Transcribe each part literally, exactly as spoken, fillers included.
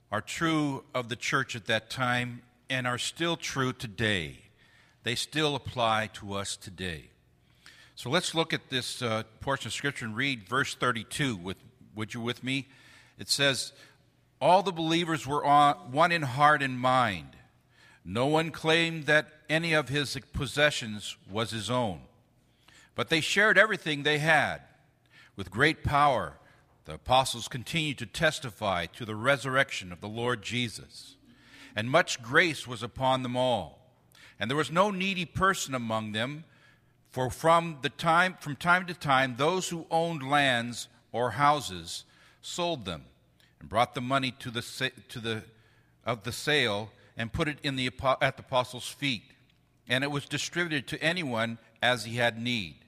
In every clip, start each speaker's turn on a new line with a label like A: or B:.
A: are true of the church at that time and are still true today. They still apply to us today. So let's look at this uh, portion of Scripture and read verse thirty-two. With, would you with me? It says, all the believers were on, one in heart and mind. No one claimed that any of his possessions was his own, but they shared everything they had. With great power, the apostles continued to testify to the resurrection of the Lord Jesus, and much grace was upon them all. And there was no needy person among them, for from the time from time to time those who owned lands or houses sold them, and brought the money to the to the of the sale and put it in the at the apostles' feet, and it was distributed to anyone as he had need.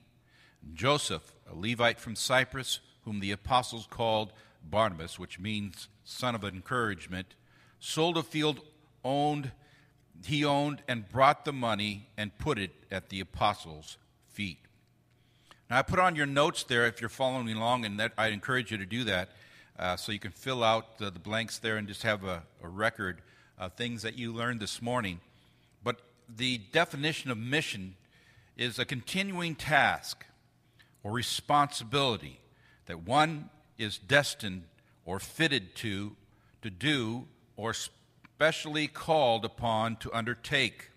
A: Joseph, a Levite from Cyprus, whom the apostles called Barnabas, which means son of encouragement, sold a field owned he owned and brought the money and put it at the apostles' feet. Now I put on your notes there if you're following along, and that I encourage you to do that, uh, so you can fill out the, the blanks there and just have a, a record of things that you learned this morning. But the definition of mission is a continuing task or responsibility that one is destined or fitted to to do or specially called upon to undertake.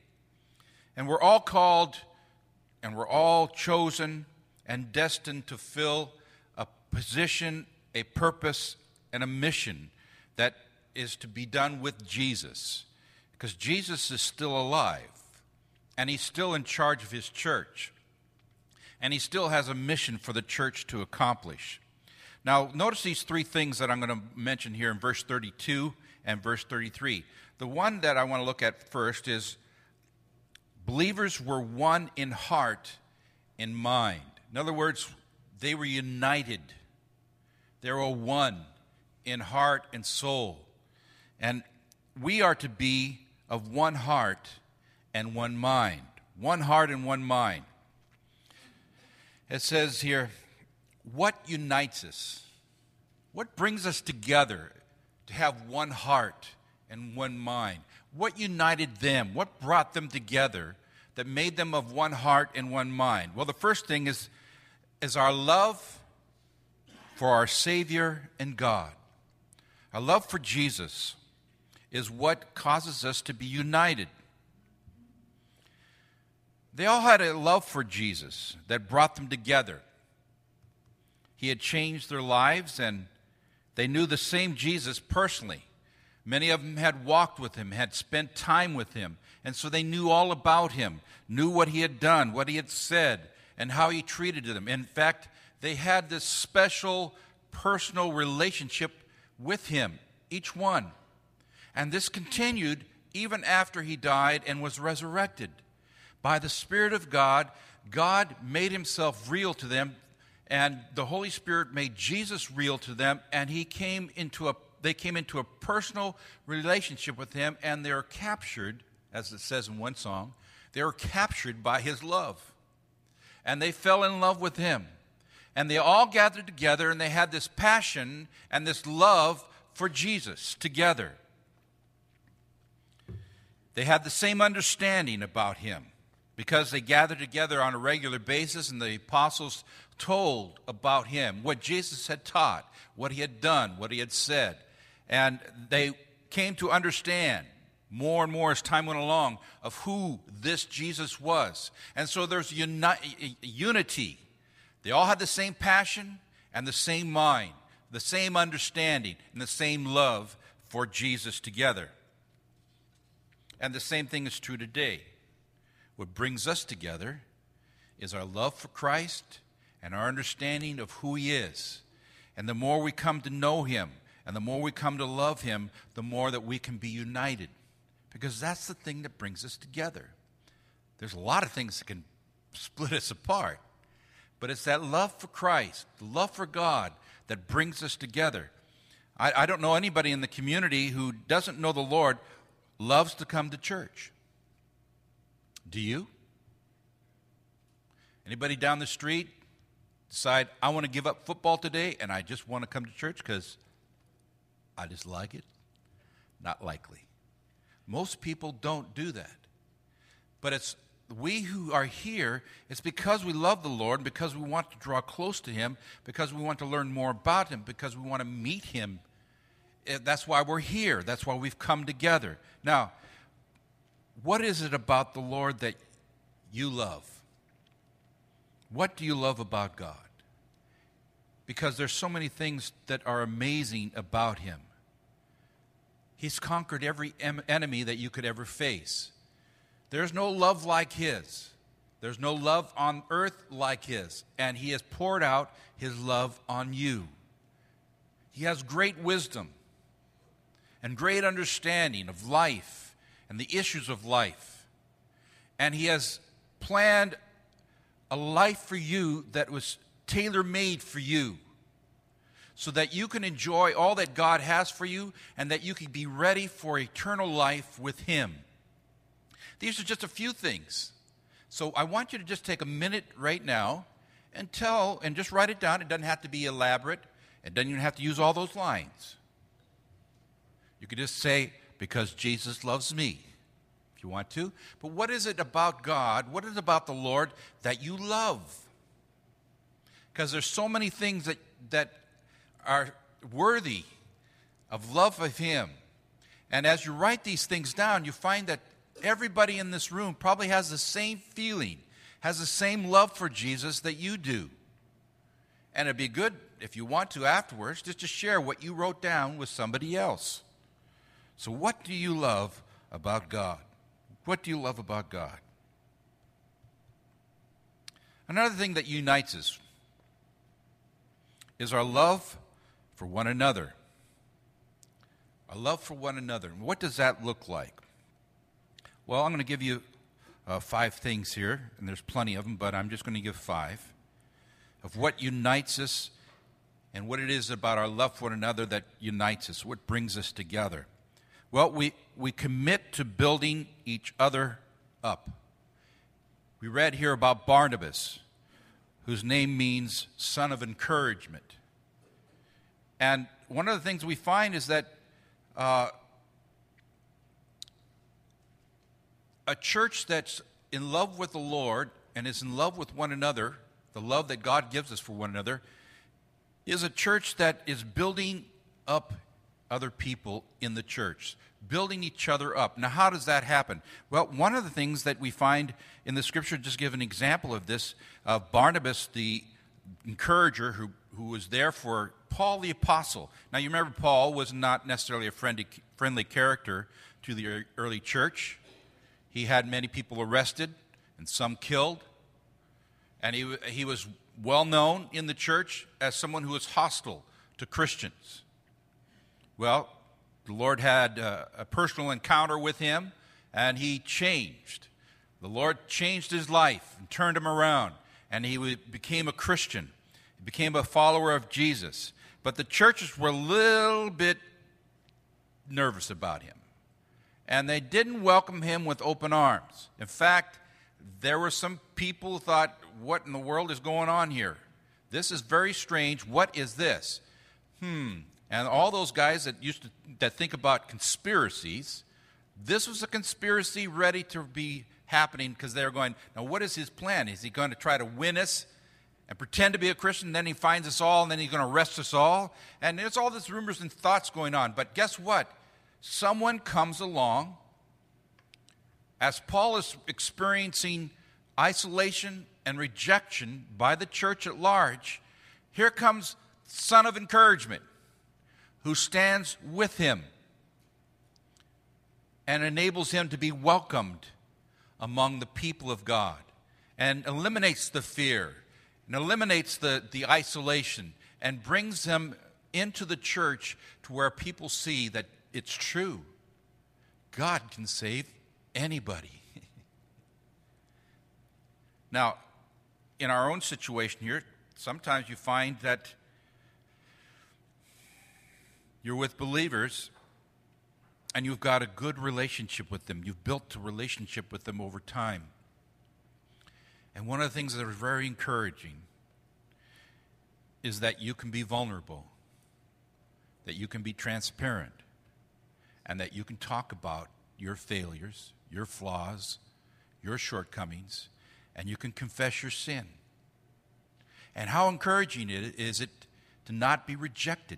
A: And we're all called and we're all chosen and destined to fill a position, a purpose, and a mission that is to be done with Jesus, because Jesus is still alive and he's still in charge of his church, and he still has a mission for the church to accomplish. Now, notice these three things that I'm going to mention here in verse thirty-two and verse thirty-three. The one that I want to look at first is believers were one in heart and mind. In other words, they were united. They were one in heart and soul. And we are to be of one heart and one mind. One heart and one mind. It says here, what unites us? What brings us together to have one heart and one mind? What united them? What brought them together that made them of one heart and one mind? Well, the first thing is, is our love for our Savior and God. Our love for Jesus is what causes us to be united. They all had a love for Jesus that brought them together. He had changed their lives, and they knew the same Jesus personally. Many of them had walked with him, had spent time with him, and so they knew all about him, knew what he had done, what he had said, and how he treated them. In fact, they had this special personal relationship with him, each one. And this continued even after he died and was resurrected. By the Spirit of God, God made himself real to them, and the Holy Spirit made Jesus real to them, and he came into a they came into a personal relationship with him, and they were captured, as it says in one song, they were captured by his love. And they fell in love with him. And they all gathered together, and they had this passion and this love for Jesus together. They had the same understanding about him because they gathered together on a regular basis, and the apostles told about him, what Jesus had taught, what he had done, what he had said. And they came to understand more and more as time went along of who this Jesus was. And so there's uni- unity. They all had the same passion and the same mind, the same understanding, and the same love for Jesus together. And the same thing is true today. What brings us together is our love for Christ and our understanding of who he is. And the more we come to know him, and the more we come to love him, the more that we can be united. Because that's the thing that brings us together. There's a lot of things that can split us apart. But it's that love for Christ, the love for God, that brings us together. I, I don't know anybody in the community who doesn't know the Lord loves to come to church. Do you? Anybody down the street decide, I want to give up football today and I just want to come to church because I just like it? Not likely. Most people don't do that. But it's we who are here, it's because we love the Lord, because we want to draw close to Him, because we want to learn more about Him, because we want to meet Him. That's why we're here. That's why we've come together. Now, what is it about the Lord that you love? What do you love about God? Because there's so many things that are amazing about Him. He's conquered every em- enemy that you could ever face. There's no love like His. There's no love on earth like His. And He has poured out His love on you. He has great wisdom and great understanding of life and the issues of life. And He has planned a life for you that was tailor-made for you, so that you can enjoy all that God has for you and that you can be ready for eternal life with Him. These are just a few things. So I want you to just take a minute right now and tell, and just write it down. It doesn't have to be elaborate. It doesn't even have to use all those lines. You could just say, because Jesus loves me, if you want to. But what is it about God, what is it about the Lord that you love? Because there's so many things that, that are worthy of love of Him. And as you write these things down, you find that everybody in this room probably has the same feeling, has the same love for Jesus that you do. And it'd be good, if you want to afterwards, just to share what you wrote down with somebody else. So what do you love about God? What do you love about God? Another thing that unites us is our love for one another. Our love for one another. And what does that look like? Well, I'm going to give you uh, five things here, and there's plenty of them, but I'm just going to give five of what unites us and what it is about our love for one another that unites us, what brings us together. Well, we, we commit to building each other up. We read here about Barnabas, whose name means son of encouragement. And one of the things we find is that uh, a church that's in love with the Lord and is in love with one another, the love that God gives us for one another, is a church that is building up other people in the church, building each other up. Now, how does that happen? Well, one of the things that we find in the Scripture, just give an example of this, of uh, Barnabas, the encourager who, who was there for Paul the Apostle. Now, you remember Paul was not necessarily a friendly, friendly character to the early church. He had many people arrested and some killed. And he, he was well known in the church as someone who was hostile to Christians. Well, the Lord had a, a personal encounter with him, and he changed. The Lord changed his life and turned him around, and he w- became a Christian. He became a follower of Jesus. But the churches were a little bit nervous about him, and they didn't welcome him with open arms. In fact, there were some people who thought, what in the world is going on here? This is very strange. What is this? Hmm. And all those guys that used to that think about conspiracies, this was a conspiracy ready to be happening because they're going, now what is his plan? Is he going to try to win us and pretend to be a Christian, then he finds us all, and then he's going to arrest us all? And there's all these rumors and thoughts going on. But guess what? Someone comes along, as Paul is experiencing isolation and rejection by the church at large, here comes son of encouragement, who stands with him and enables him to be welcomed among the people of God, and eliminates the fear and eliminates the, the isolation and brings them into the church to where people see that it's true. God can save anybody. Now, in our own situation here, sometimes you find that you're with believers and you've got a good relationship with them. You've built a relationship with them over time. And one of the things that is very encouraging is that you can be vulnerable, that you can be transparent, and that you can talk about your failures, your flaws, your shortcomings, and you can confess your sin. And how encouraging it is it to not be rejected,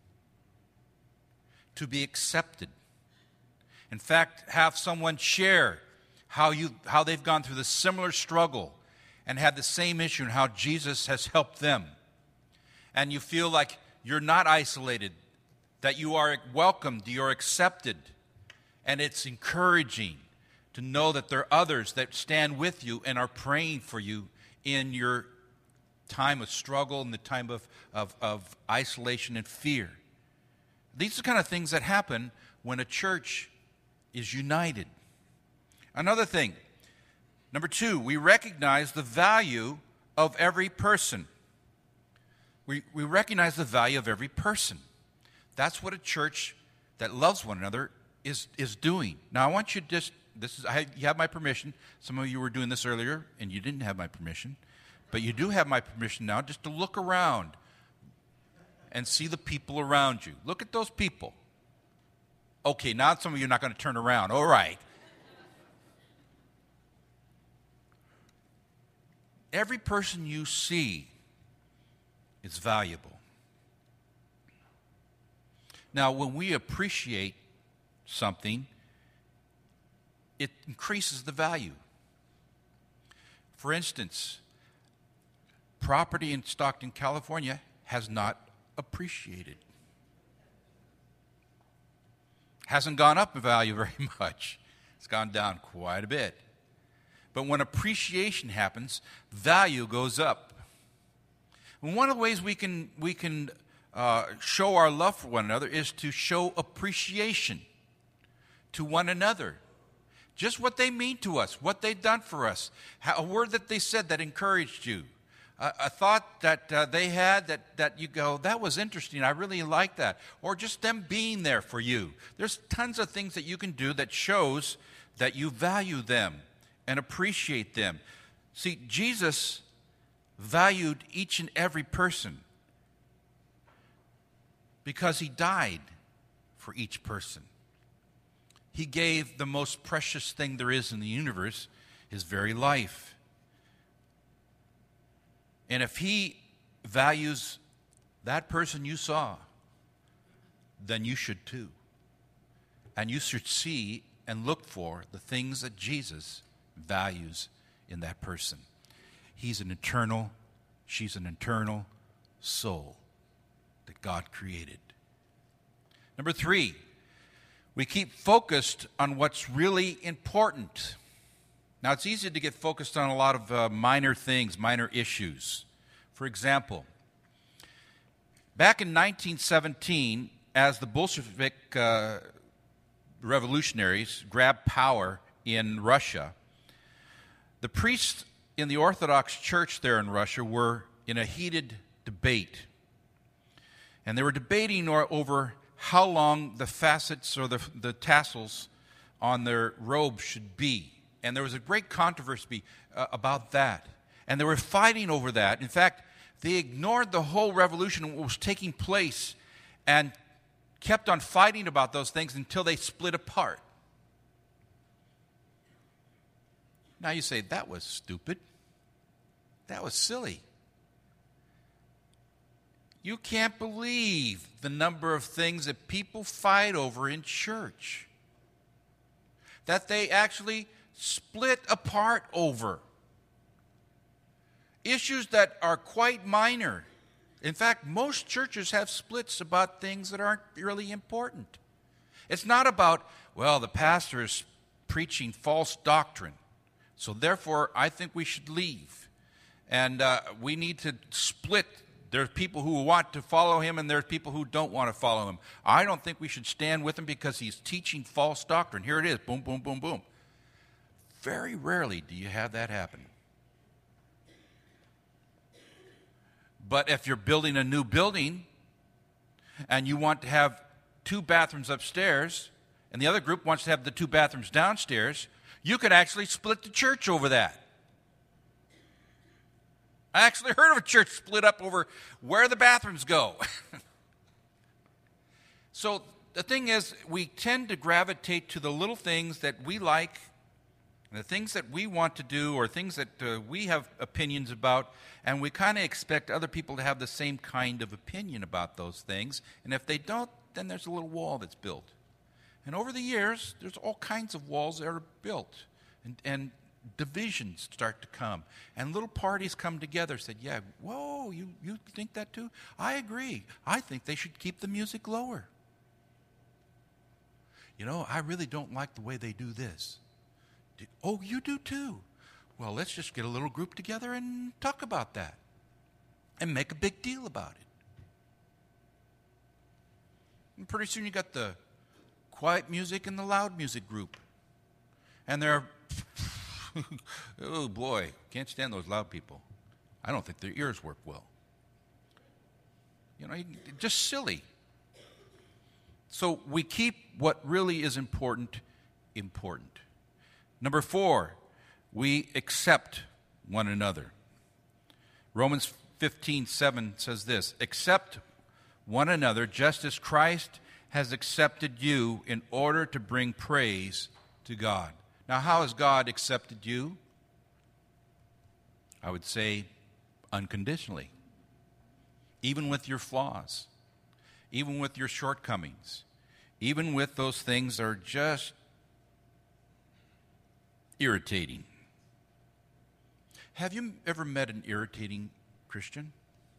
A: to be accepted. In fact, have someone share how you how they've gone through the similar struggle and had the same issue and how Jesus has helped them. And you feel like you're not isolated, that you are welcomed, you're accepted. And it's encouraging to know that there are others that stand with you and are praying for you in your time of struggle and the time of, of, of isolation and fear. These are the kind of things that happen when a church is united. Another thing, number two, we recognize the value of every person. We, we recognize the value of every person. That's what a church that loves one another is, is doing. Now, I want you to just, this is, I, you have my permission. Some of you were doing this earlier, and you didn't have my permission. But you do have my permission now just to look around and see the people around you. Look at those people. Okay, now some of you are not going to turn around. All right. Every person you see is valuable. Now, when we appreciate something, it increases the value. For instance, property in Stockton, California has not appreciated. Hasn't gone up in value very much. It's gone down quite a bit. But when appreciation happens, value goes up. And one of the ways we can we can uh, show our love for one another is to show appreciation to one another. Just what they mean to us, what they've done for us, how, a word that they said that encouraged you, a, a thought that uh, they had that, that you go, that was interesting, I really like that. Or just them being there for you. There's tons of things that you can do that shows that you value them and appreciate them. See, Jesus valued each and every person because he died for each person. He gave the most precious thing there is in the universe, his very life. And if he values that person you saw, then you should too. And you should see and look for the things that Jesus values in that person. He's an eternal, she's an eternal soul that God created. Number three, we keep focused on what's really important. Now, it's easy to get focused on a lot of uh, minor things, minor issues. For example, back in nineteen seventeen, as the Bolshevik uh, revolutionaries grabbed power in Russia, the priests in the Orthodox Church there in Russia were in a heated debate. And they were debating over how long the facets or the, the tassels on their robes should be. And there was a great controversy uh, about that. And they were fighting over that. In fact, they ignored the whole revolution and what was taking place and kept on fighting about those things until they split apart. Now you say, that was stupid. That was silly. You can't believe the number of things that people fight over in church, that they actually split apart over. Issues that are quite minor. In fact, most churches have splits about things that aren't really important. It's not about, well, the pastor is preaching false doctrine, so therefore I think we should leave. And uh, we need to split. There's people who want to follow him and there's people who don't want to follow him. I don't think we should stand with him because he's teaching false doctrine. Here it is, boom, boom, boom, boom. Very rarely do you have that happen. But if you're building a new building and you want to have two bathrooms upstairs and the other group wants to have the two bathrooms downstairs, you could actually split the church over that. I actually heard of a church split up over where the bathrooms go. So the thing is, we tend to gravitate to the little things that we like, the things that we want to do, or things that uh, we have opinions about, and we kind of expect other people to have the same kind of opinion about those things. And if they don't, then there's a little wall that's built. And over the years, there's all kinds of walls that are built, and, and divisions start to come, and little parties come together. Said, "Yeah, whoa, you you think that too? I agree. I think they should keep the music lower. You know, I really don't like the way they do this. Do, oh, you do too. Well, let's just get a little group together and talk about that, and make a big deal about it. And pretty soon you got the quiet music and the loud music group, and they're." Oh boy, can't stand those loud people. I don't think their ears work well. You know, just silly. So we keep what really is important, important. Number four, we accept one another. Romans fifteen seven says this, accept one another just as Christ has accepted you in order to bring praise to God. Now, how has God accepted you? I would say unconditionally. Even with your flaws, even with your shortcomings, even with those things that are just irritating. Have you ever met an irritating Christian?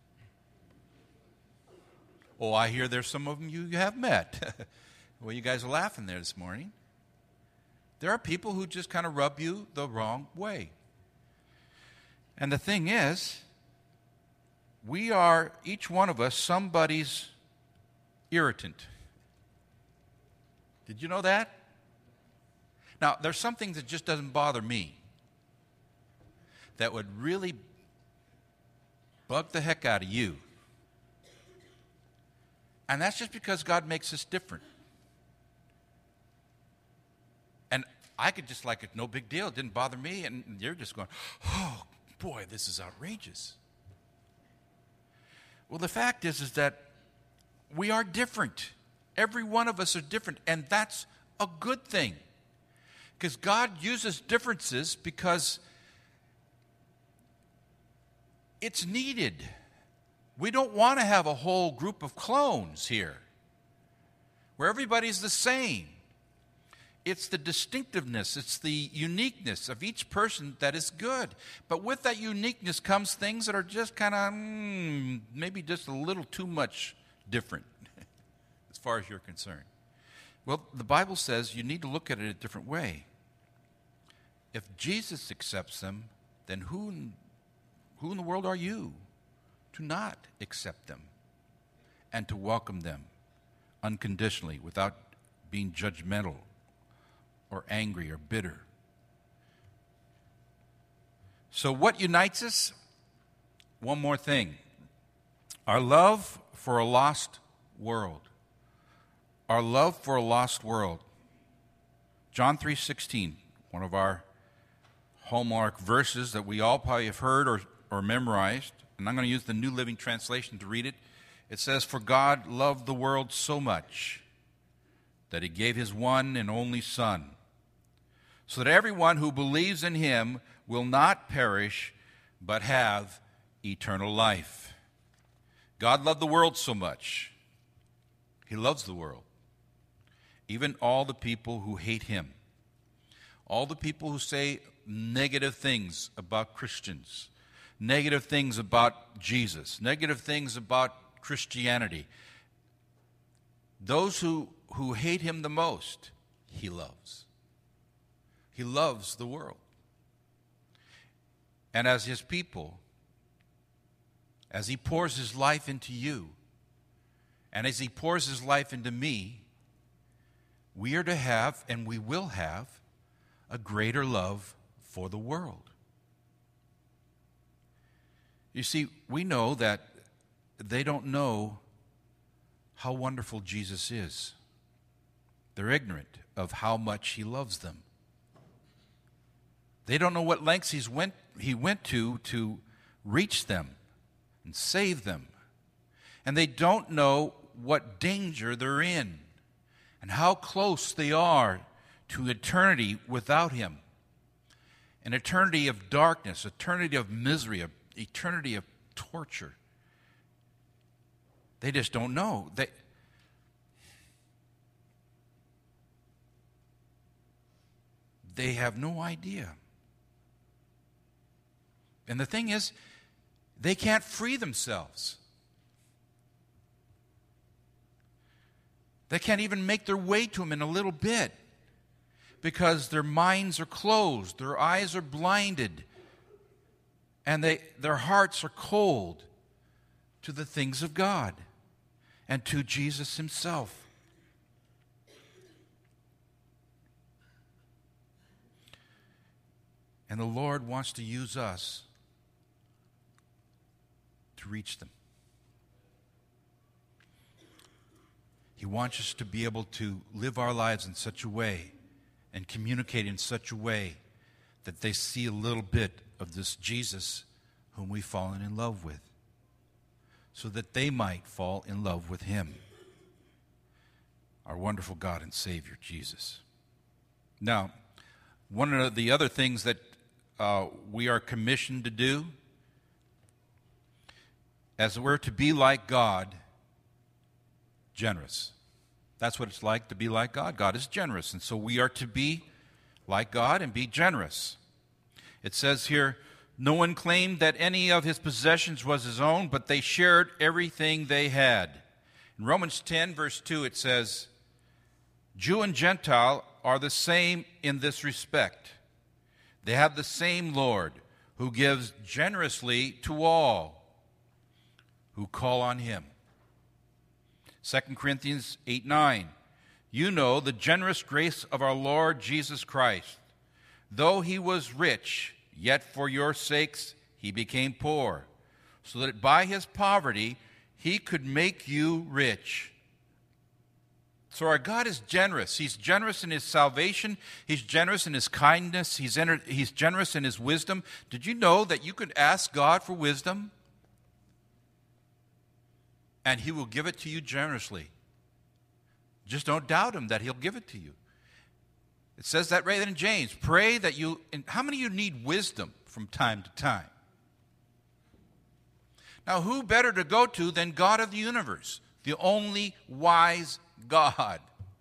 A: Oh, I hear there's some of them you have met. Well, you guys are laughing there this morning. There are people who just kind of rub you the wrong way. And the thing is, we are, each one of us, somebody's irritant. Did you know that? Now, there's some things that just doesn't bother me that would really bug the heck out of you. And that's just because God makes us different. And I could just like it, no big deal, it didn't bother me, and you're just going, oh, boy, this is outrageous. Well, the fact is, is that we are different. Every one of us are different, and that's a good thing. Because God uses differences because it's needed. We don't want to have a whole group of clones here where everybody's the same. It's the distinctiveness, it's the uniqueness of each person that is good. But with that uniqueness comes things that are just kind of mm, maybe just a little too much different as far as you're concerned. Well, the Bible says you need to look at it a different way. If Jesus accepts them, then who in, who in the world are you to not accept them and to welcome them unconditionally without being judgmental or angry or bitter? So what unites us? One more thing. Our love for a lost world. Our love for a lost world. John three sixteen, one of our hallmark verses that we all probably have heard or, or memorized. And I'm going to use the New Living Translation to read it. It says, "For God loved the world so much that he gave his one and only Son, so that everyone who believes in him will not perish, but have eternal life." God loved the world so much. He loves the world. Even all the people who hate him. All the people who say negative things about Christians. Negative things about Jesus. Negative things about Christianity. Those who, who hate him the most, he loves. He loves the world. And as his people, as he pours his life into you, and as he pours his life into me, we are to have, and we will have, a greater love for the world. You see, we know that they don't know how wonderful Jesus is. They're ignorant of how much he loves them. They don't know what lengths he's went, he went to to reach them and save them. And they don't know what danger they're in. and how close they are to eternity without him. An eternity of darkness, eternity of misery, an eternity of torture. They just don't know. They, they have no idea. And the thing is, they can't free themselves. They can't even make their way to him in a little bit because their minds are closed, their eyes are blinded, and they, their hearts are cold to the things of God and to Jesus himself. And the Lord wants to use us to reach them. He wants us to be able to live our lives in such a way and communicate in such a way that they see a little bit of this Jesus whom we've fallen in love with, so that they might fall in love with him, our wonderful God and Savior, Jesus. Now, one of the other things that uh, we are commissioned to do, as we're to be like God, generous. That's what it's like to be like God. God is generous, and so we are to be like God and be generous. It says here, no one claimed that any of his possessions was his own, but they shared everything they had. In Romans ten, verse two, it says, Jew and Gentile are the same in this respect. They have the same Lord, who gives generously to all who call on him. Second Corinthians eight nine, you know the generous grace of our Lord Jesus Christ. Though he was rich, yet for your sakes he became poor, so that by his poverty he could make you rich. So our God is generous. He's generous in his salvation. He's generous in his kindness. He's, enter- he's generous in his wisdom. Did you know that you could ask God for wisdom? And he will give it to you generously. Just don't doubt him that he'll give it to you. It says that right in James. Pray that you, and how many of you need wisdom from time to time? Now, who better to go to than God of the universe, the only wise God?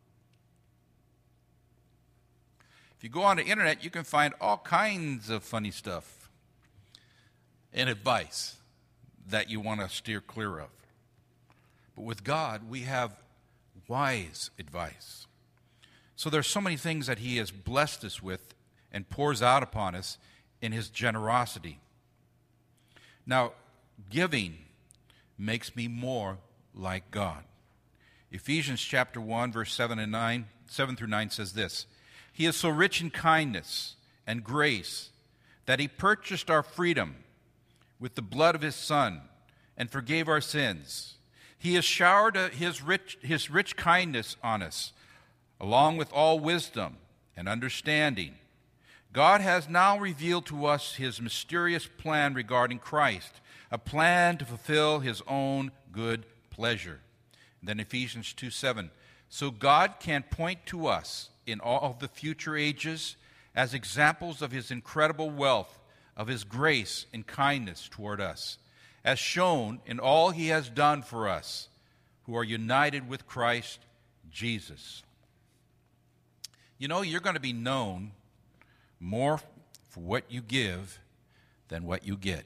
A: If you go on the internet, you can find all kinds of funny stuff and advice that you want to steer clear of. But with God, we have wise advice. So there's so many things that he has blessed us with and pours out upon us in his generosity. Now, giving makes me more like God. Ephesians chapter one, verse seven and nine, seven through nine says this, he is so rich in kindness and grace that he purchased our freedom with the blood of his Son and forgave our sins. He has showered his rich, his rich kindness on us, along with all wisdom and understanding. God has now revealed to us his mysterious plan regarding Christ, a plan to fulfill his own good pleasure. And then Ephesians two seven, so God can point to us in all the future ages as examples of his incredible wealth, of his grace and kindness toward us, as shown in all he has done for us who are united with Christ Jesus. You know, you're going to be known more for what you give than what you get.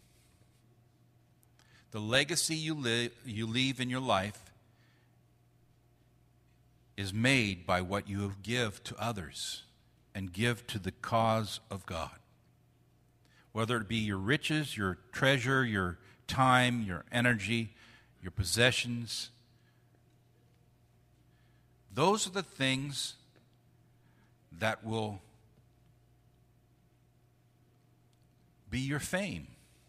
A: The legacy you, li- you leave in your life is made by what you give to others and give to the cause of God. Whether it be your riches, your treasure, your time, your energy, your possessions. Those are the things that will be your fame.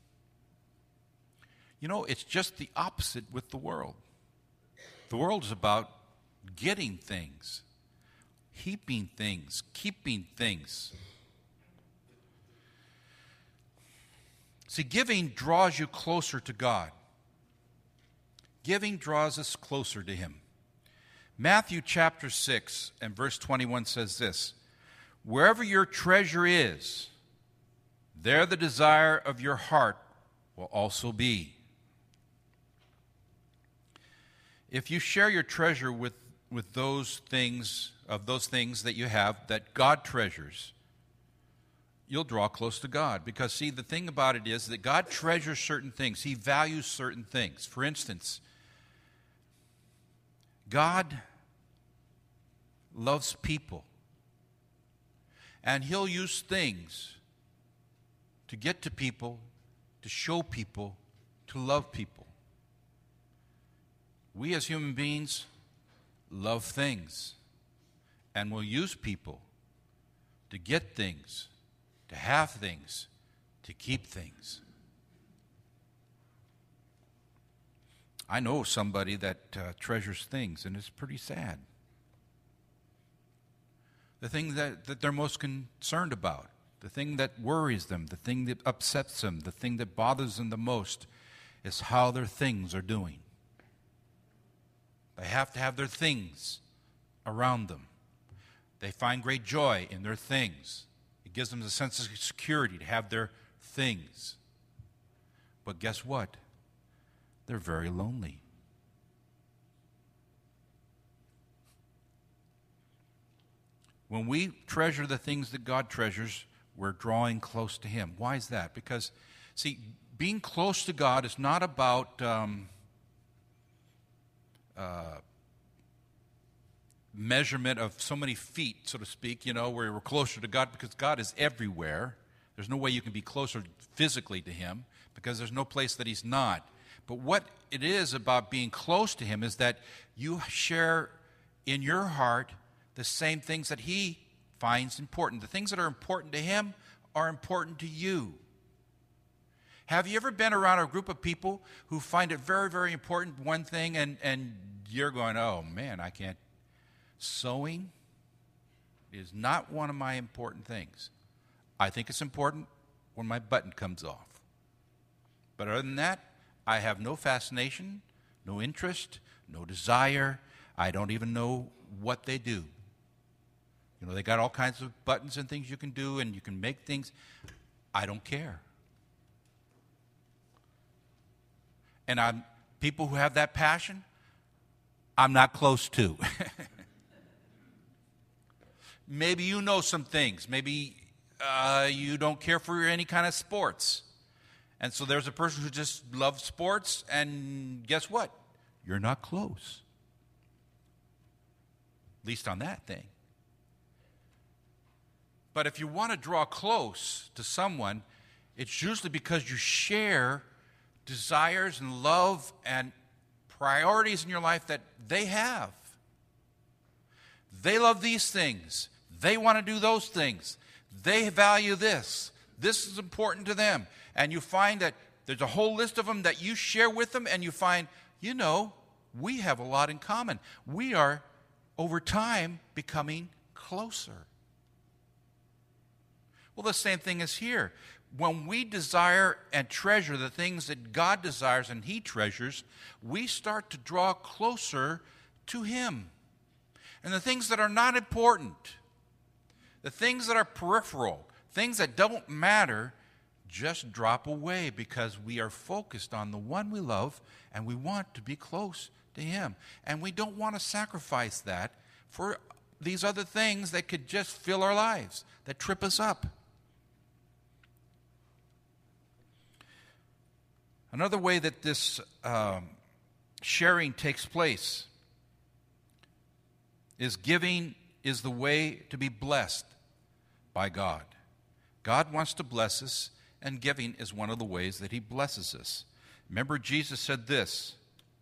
A: You know, it's just the opposite with the world. The world is about getting things, heaping things, keeping things. See, giving draws you closer to God. Giving draws us closer to him. Matthew chapter six and verse twenty-one says this, "Wherever your treasure is, there the desire of your heart will also be." If you share your treasure with, with those things, of those things that you have that God treasures, you'll draw close to God. Because, see, the thing about it is that God treasures certain things. He values certain things. For instance, God loves people. And He'll use things to get to people, to show people, to love people. We as human beings love things, and will use people to get things, to have things, to keep things. I know somebody that uh, treasures things, and it's pretty sad. The thing that, that they're most concerned about, the thing that worries them, the thing that upsets them, the thing that bothers them the most is how their things are doing. They have to have their things around them. They find great joy in their things. It gives them a sense of security to have their things. But guess what? They're very lonely. When we treasure the things that God treasures, we're drawing close to Him. Why is that? Because, see, being close to God is not about um, uh, measurement of so many feet, so to speak, you know, where we're closer to God, because God is everywhere. There's no way you can be closer physically to Him, because there's no place that He's not. But what it is about being close to Him is that you share in your heart the same things that He finds important. The things that are important to Him are important to you. Have you ever been around a group of people who find it very, very important, one thing, and, and you're going, oh man, I can't. Sewing is not one of my important things. I think it's important when my button comes off. But other than that, I have no fascination, no interest, no desire. I don't even know what they do. You know, they got all kinds of buttons and things you can do, and you can make things. I don't care. And I'm people who have that passion, I'm not close to. Maybe you know some things. Maybe uh, you don't care for any kind of sports. And so there's a person who just loves sports, and guess what? You're not close. At least on that thing. But if you want to draw close to someone, it's usually because you share desires and love and priorities in your life that they have. They love these things. They want to do those things. They value this. This is important to them. And you find that there's a whole list of them that you share with them, and you find, you know, we have a lot in common. We are, over time, becoming closer. Well, the same thing is here. When we desire and treasure the things that God desires and He treasures, we start to draw closer to Him. And the things that are not important, the things that are peripheral, things that don't matter, just drop away because we are focused on the one we love and we want to be close to Him. And we don't want to sacrifice that for these other things that could just fill our lives, that trip us up. Another way that this um, sharing takes place is giving is the way to be blessed by God. God wants to bless us, and giving is one of the ways that He blesses us. Remember, Jesus said this,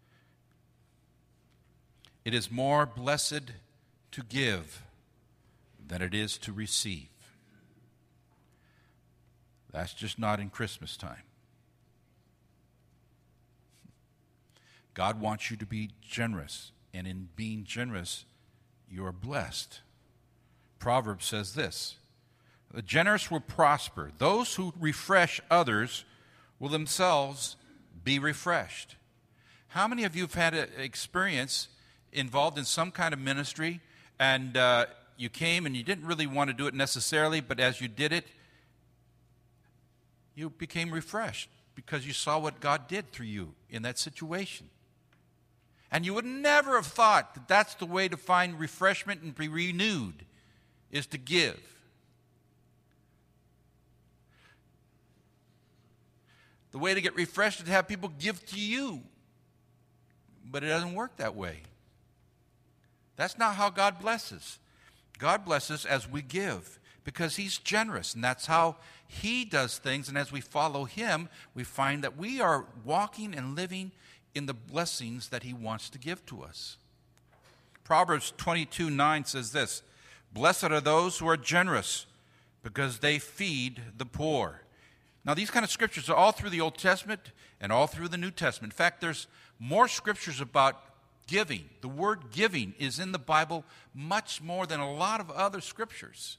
A: "It is more blessed to give than it is to receive." That's just not in Christmas time. God wants you to be generous, and in being generous, you are blessed. Proverbs says this, "The generous will prosper. Those who refresh others will themselves be refreshed." How many of you have had an experience involved in some kind of ministry, and uh, you came and you didn't really want to do it necessarily, but as you did it, you became refreshed because you saw what God did through you in that situation. And you would never have thought that that's the way to find refreshment and be renewed, is to give. The way to get refreshed is to have people give to you. But it doesn't work that way. That's not how God blesses. God blesses as we give because He's generous, and that's how He does things. And as we follow Him, we find that we are walking and living in the blessings that He wants to give to us. Proverbs twenty-two nine says this, "Blessed are those who are generous, because they feed the poor." Now, these kind of scriptures are all through the Old Testament and all through the New Testament. In fact, there's more scriptures about giving. The word giving is in the Bible much more than a lot of other scriptures.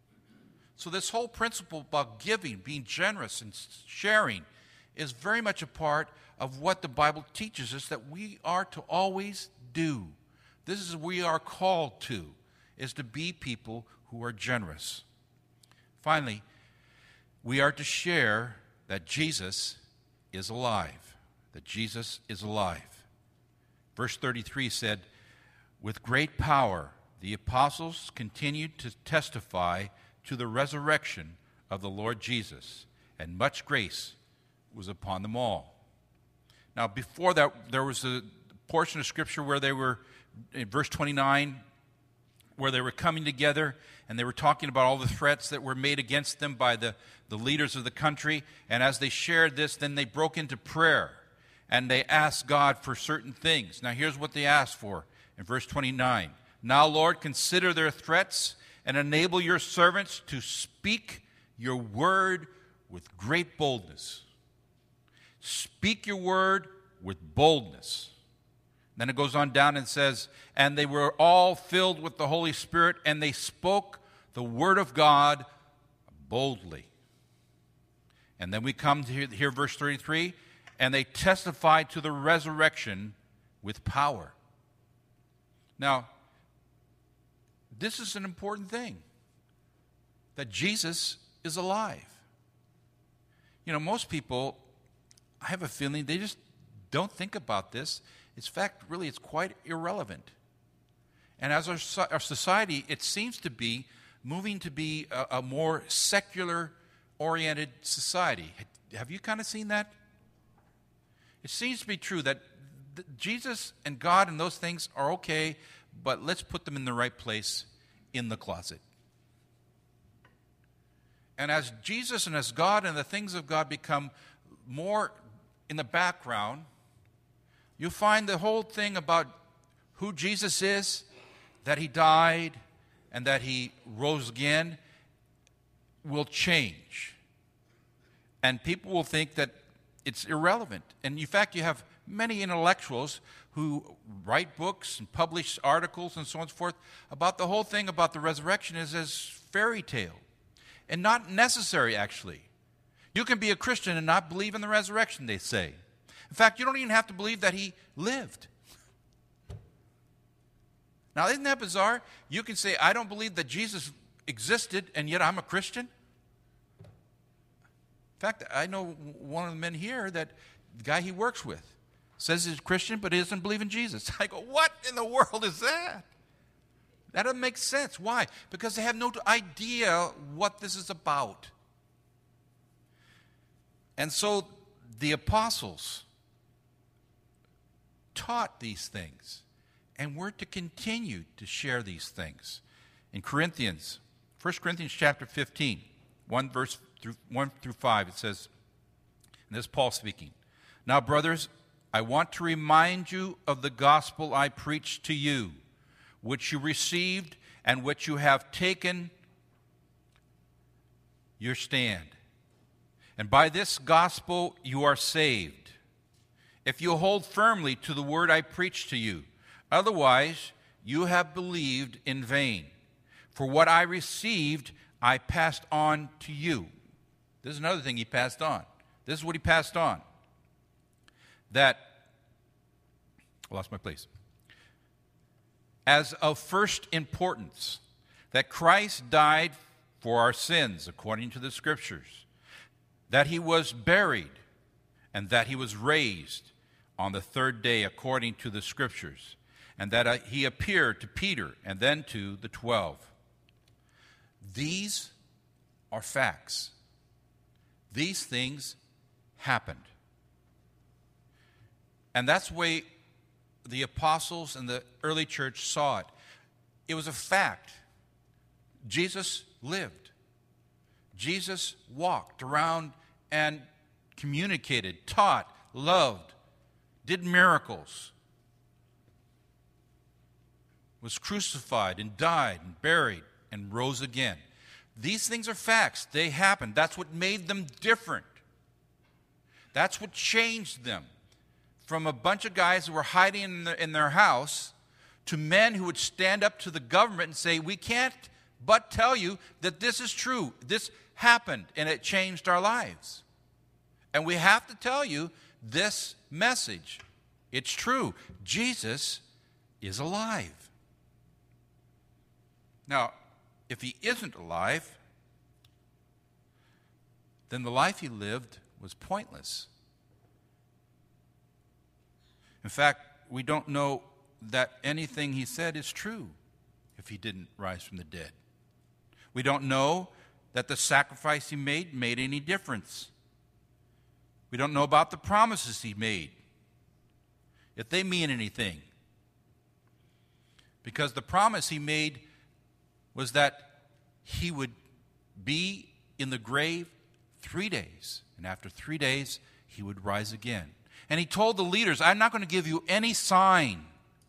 A: So this whole principle about giving, being generous and sharing, is very much a part of what the Bible teaches us that we are to always do. This is what we are called to, is to be people who are generous. Finally, we are to share that Jesus is alive, that Jesus is alive. Verse thirty-three said, "With great power the apostles continued to testify to the resurrection of the Lord Jesus, and much grace was upon them all." Now, before that, there was a portion of Scripture where they were, in verse twenty-nine, where they were coming together and they were talking about all the threats that were made against them by the, the leaders of the country. And as they shared this, then they broke into prayer and they asked God for certain things. Now, here's what they asked for in verse twenty-nine. "Now, Lord, consider their threats and enable your servants to speak your word with great boldness." Speak your word with boldness. Then it goes on down and says, "And they were all filled with the Holy Spirit, and they spoke the word of God boldly." And then we come to hear, hear verse thirty-three, "And they testified to the resurrection with power." Now, this is an important thing, that Jesus is alive. You know, most people, I have a feeling they just don't think about this. In fact, really, it's quite irrelevant. And as our, our society, it seems to be moving to be a, a more secular-oriented society. Have you kind of seen that? It seems to be true that th- Jesus and God and those things are okay, but let's put them in the right place in the closet. And as Jesus and as God and the things of God become more in the background, you find the whole thing about who Jesus is, that He died and that He rose again, will change. And people will think that it's irrelevant. And in fact, you have many intellectuals who write books and publish articles and so on and so forth about the whole thing about the resurrection is as fairy tale. And not necessary, actually. You can be a Christian and not believe in the resurrection, they say. In fact, you don't even have to believe that He lived. Now, isn't that bizarre? You can say, I don't believe that Jesus existed, and yet I'm a Christian. In fact, I know one of the men here, that the guy he works with, says he's a Christian, but he doesn't believe in Jesus. I go, what in the world is that? That doesn't make sense. Why? Because they have no idea what this is about. And so the apostles taught these things, and we're to continue to share these things. In Corinthians, First Corinthians chapter fifteen, one verse through one through five, it says, and this is Paul speaking, "Now, brothers, I want to remind you of the gospel I preached to you, which you received and which you have taken your stand. And by this gospel you are saved, if you hold firmly to the word I preached to you. Otherwise, you have believed in vain. For what I received, I passed on to you." This is another thing he passed on. This is what he passed on. That, I lost my place. as of first importance, that Christ died for our sins, according to the Scriptures, that he was buried, and that he was raised on the third day, according to the Scriptures, and that uh, he appeared to Peter and then to the twelve. These are facts. These things happened. And that's the way the apostles and the early church saw it. It was a fact. Jesus lived. Jesus walked around and communicated, taught, loved, did miracles, was crucified and died and buried and rose again. These things are facts. They happened. That's what made them different. That's what changed them from a bunch of guys who were hiding in, the, in their house to men who would stand up to the government and say, we can't but tell you that this is true. This happened, and it changed our lives. And we have to tell you this message. It's true. Jesus is alive. Now, if he isn't alive, then the life he lived was pointless. In fact, we don't know that anything he said is true if he didn't rise from the dead. We don't know that the sacrifice he made made any difference. We don't know about the promises he made, if they mean anything. Because the promise he made was that he would be in the grave three days, and after three days, he would rise again. And he told the leaders, I'm not going to give you any sign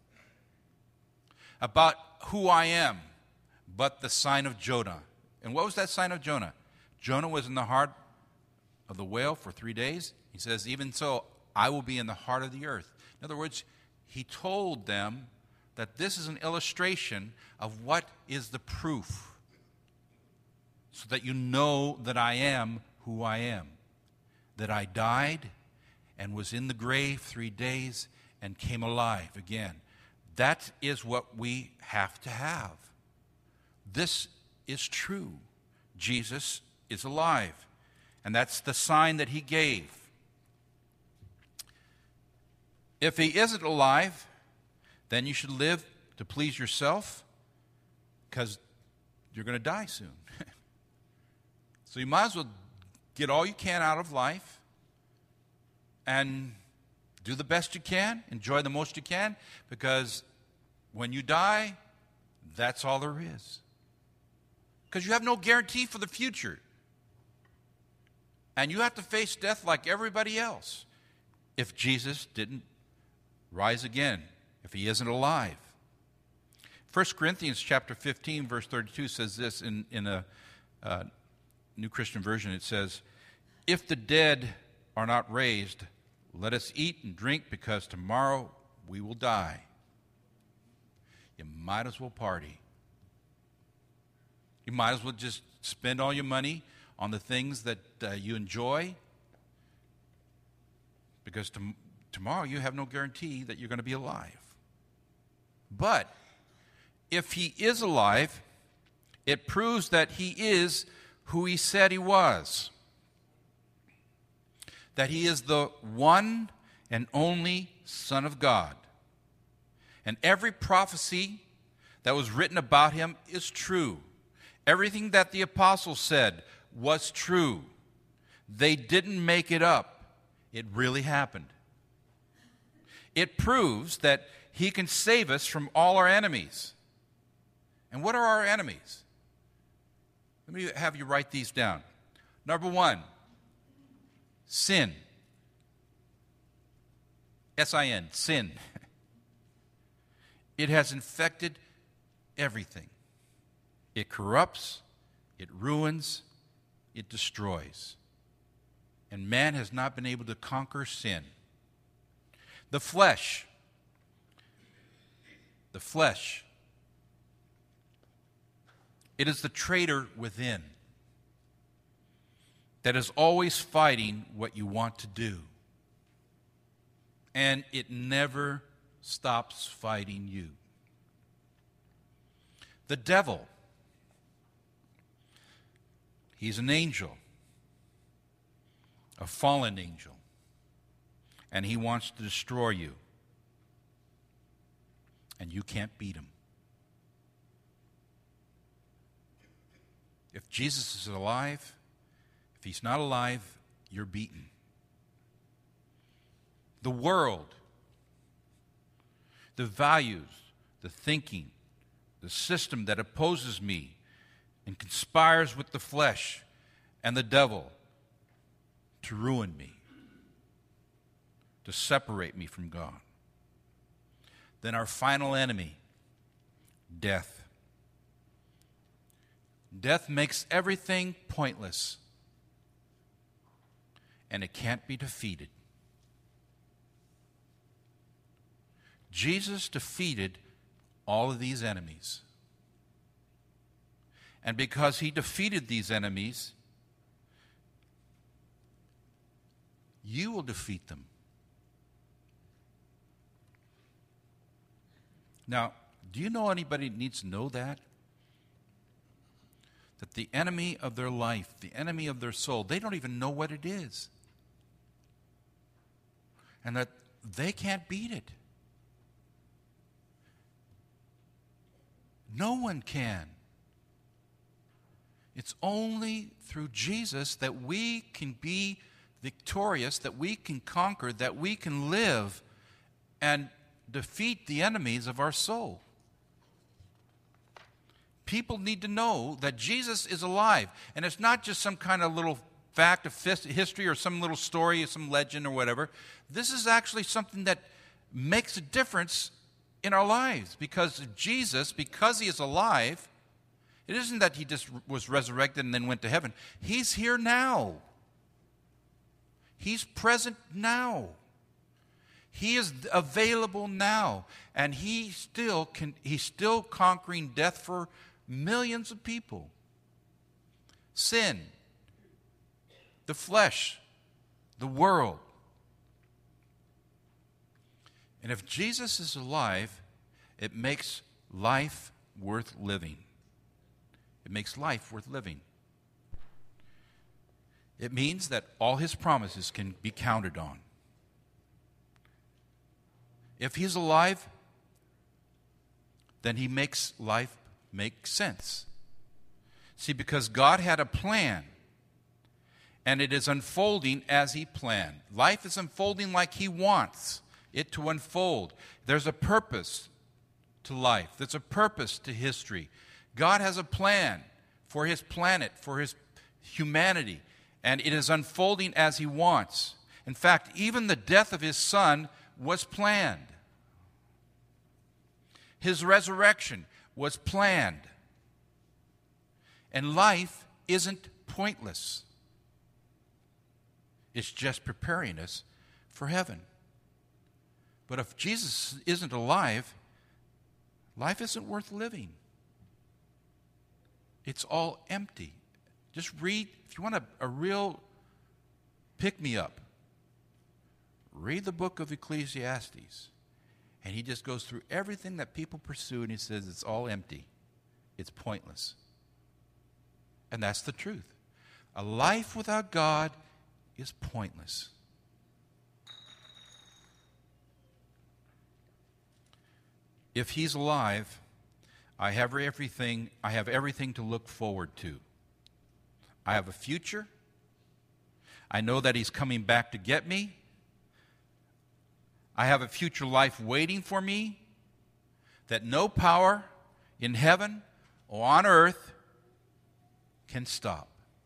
A: about who I am, but the sign of Jonah. And what was that sign of Jonah? Jonah was in the heart of the whale for three days. He says, even so, I will be in the heart of the earth. In other words, he told them that this is an illustration of what is the proof, so that you know that I am who I am, that I died and was in the grave three days and came alive again. That is what we have to have. This is true. Jesus is alive. And that's the sign that he gave. If he isn't alive, then you should live to please yourself, because you're going to die soon. So you might as well get all you can out of life and do the best you can, enjoy the most you can, because when you die, that's all there is. Because you have no guarantee for the future. And you have to face death like everybody else if Jesus didn't rise again, if he isn't alive. First Corinthians chapter fifteen, verse thirty-two says this in, in a uh, New Christian Version. It says, if the dead are not raised, let us eat and drink, because tomorrow we will die. You might as well party. You might as well just spend all your money on the things that uh, you enjoy, because to, tomorrow you have no guarantee that you're going to be alive. But if he is alive, it proves that he is who he said he was, that he is the one and only Son of God. And every prophecy that was written about him is true. Everything that the apostles said was true. They didn't make it up. It really happened. It proves that he can save us from all our enemies. And what are our enemies? Let me have you write these down. Number one, sin. S I N, sin. It has infected everything. It corrupts, it ruins, it destroys. And man has not been able to conquer sin. The flesh. The flesh. It is the traitor within that is always fighting what you want to do. And it never stops fighting you. The devil. He's an angel, a fallen angel, and he wants to destroy you. And you can't beat him. If Jesus is alive, if he's not alive, you're beaten. The world, the values, the thinking, the system that opposes me and conspires with the flesh and the devil to ruin me, to separate me from God. Then our final enemy, death. Death makes everything pointless, and it can't be defeated. Jesus defeated all of these enemies. And because he defeated these enemies, you will defeat them. Now, do you know anybody that needs to know that? That the enemy of their life, the enemy of their soul, they don't even know what it is. And that they can't beat it. No one can. It's only through Jesus that we can be victorious, that we can conquer, that we can live and defeat the enemies of our soul. People need to know that Jesus is alive. And it's not just some kind of little fact of history or some little story, some legend or whatever. This is actually something that makes a difference in our lives. Because Jesus, because he is alive, it isn't that he just was resurrected and then went to heaven. He's here now. He's present now. He is available now, and he still can, he's still conquering death for millions of people. Sin, the flesh, the world. And if Jesus is alive, it makes life worth living. It makes life worth living. It means that all his promises can be counted on. If he's alive, then he makes life make sense. See, because God had a plan, and it is unfolding as he planned. Life is unfolding like he wants it to unfold. There's a purpose to life. There's a purpose to history. God has a plan for his planet, for his humanity, and it is unfolding as he wants. In fact, even the death of his son was planned. His resurrection was planned. And life isn't pointless. It's just preparing us for heaven. But if Jesus isn't alive, life isn't worth living. It's all empty. Just read, if you want a, a real pick-me-up, read the book of Ecclesiastes. And he just goes through everything that people pursue, and he says it's all empty. It's pointless. And that's the truth. A life without God is pointless. If he's alive, I have everything, I have everything to look forward to. I have a future. I know that he's coming back to get me. I have a future life waiting for me that no power in heaven or on earth can stop.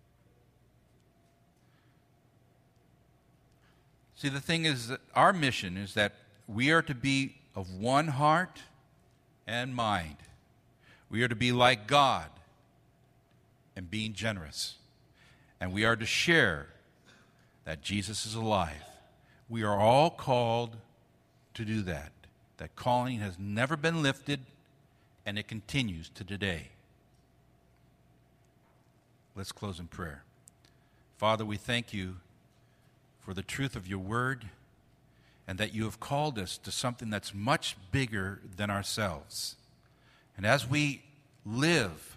A: See, the thing is that our mission is that we are to be of one heart and mind. We are to be like God and being generous. And we are to share that Jesus is alive. We are all called to do that. That calling has never been lifted, and it continues to today. Let's close in prayer. Father, we thank you for the truth of your word, and that you have called us to something that's much bigger than ourselves. And as we live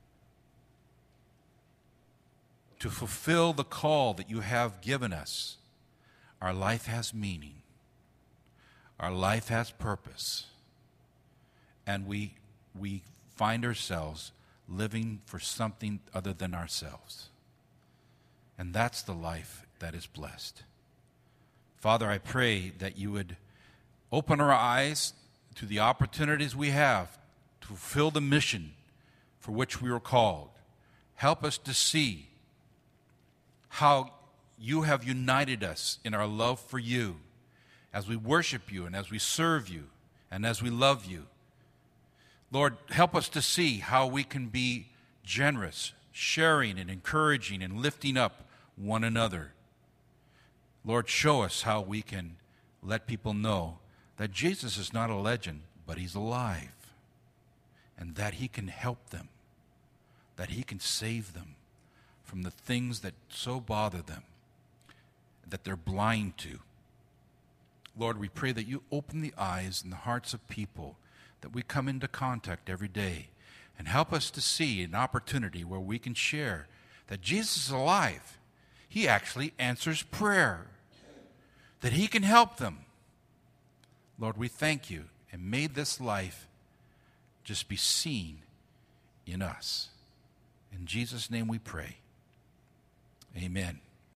A: to fulfill the call that you have given us, our life has meaning. Our life has purpose. And we, we find ourselves living for something other than ourselves. And that's the life that is blessed. Father, I pray that you would open our eyes to the opportunities we have to fulfill the mission for which we were called. Help us to see how you have united us in our love for you as we worship you and as we serve you and as we love you. Lord, help us to see how we can be generous, sharing and encouraging and lifting up one another. Lord, show us how we can let people know that Jesus is not a legend, but he's alive, and that he can help them, that he can save them from the things that so bother them, that they're blind to. Lord, we pray that you open the eyes and the hearts of people that we come into contact every day, and help us to see an opportunity where we can share that Jesus is alive. He actually answers prayer, that he can help them. Lord, we thank you, and may this life just be seen in us. In Jesus' name we pray. Amen.